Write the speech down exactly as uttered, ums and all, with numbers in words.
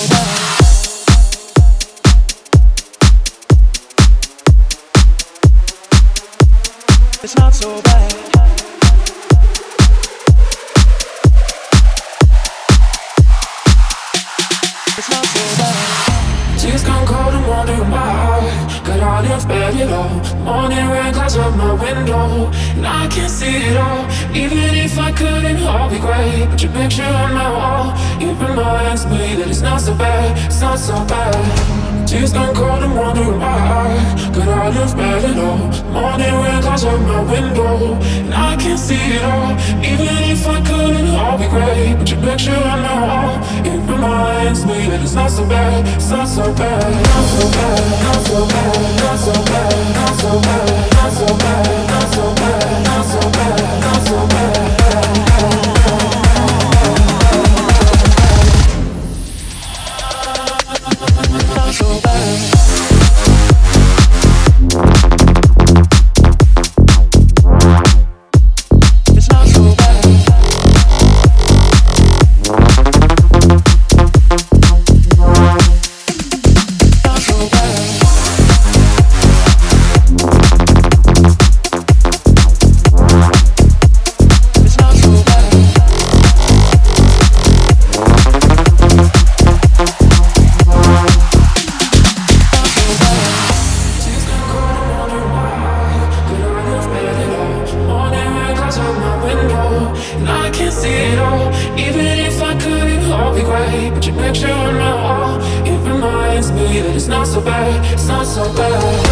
It's not so bad. It's not so bad. Tears come cold and wandering my heart. Got all in bed it all. Morning rain clouds up my window, and I can't see it all. Even if I couldn't, all be great. Put your picture on my wall. It reminds me that it's not so bad. It's not so bad. Tears come cold and wandering my heart. Got all in bed it all. Morning rain clouds up my window, and I can't see it all. Even if I couldn't, all be great. Put your picture on my wall. It reminds me that it's not so bad. It's not so bad. Not so bad. Not so bad. Not so bad. Not so bad. Not so bad. Not so bad. Not so bad. Not so bad. Not so bad. Picture on my wall, it reminds me that it's not so bad, it's not so bad.